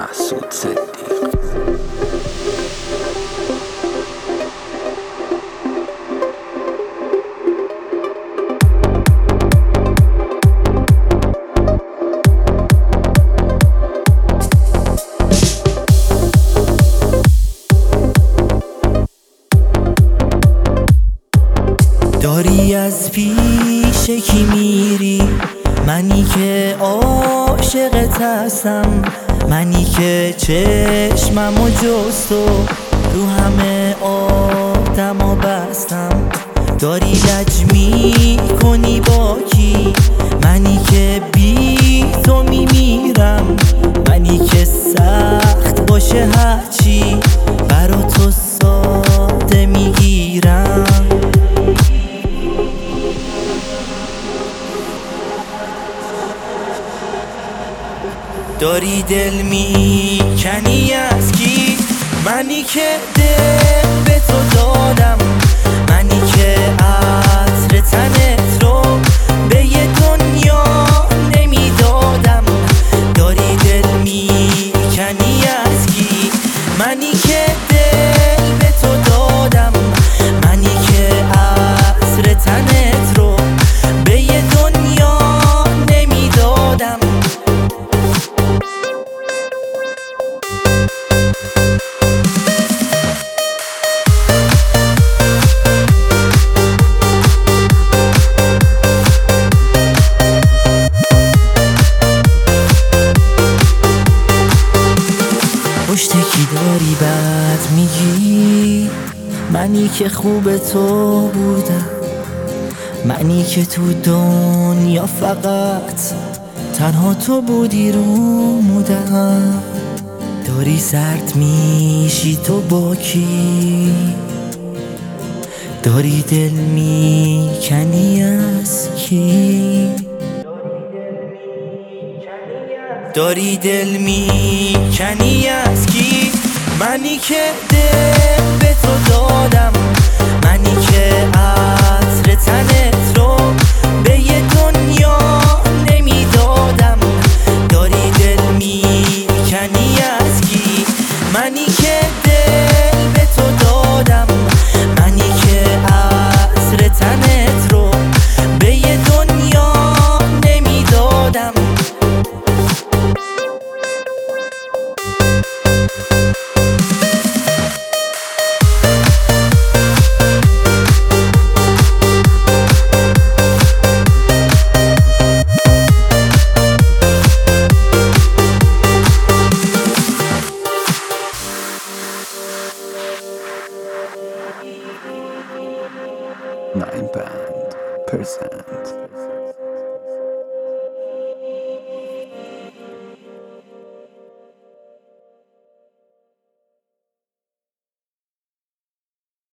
مسعود صدیق. داری از پیش کی میری؟ منی که عاشقت هستم، منی که چشممو جز رو همه آدما بستم. داری لج میکنی با کی؟ منی که بی تو میمیرم، منی که سخت باشه هرچی برا تو ساده میگیرم. داری دل میکنی از کی؟ منی که دل به تو دادم، منی که عطر تنت رو به یه دنیا نمیدادم. داری دل میکنی از کی؟ منی که دل به تو دادم، منی که عطر تنت رو به یه دنیا نمیدادم. پشت کی داری بد میگی؟ منی که خوب تو بودم، منی که تو دنیا فقط تنها تو بودی رو مودم. داری زرد میشی تو با کی؟ داری دل میکنی از کی؟ داری دل میکنی از کی؟ منی که دل به تو دادم، منی که عطر تنت رو به یه دنیا نمیدادم. داری دل میکنی از کی؟ منی که دل به تو دادم، منی که عطر تنت رو به یه دنیا نمیدادم. Nine Band present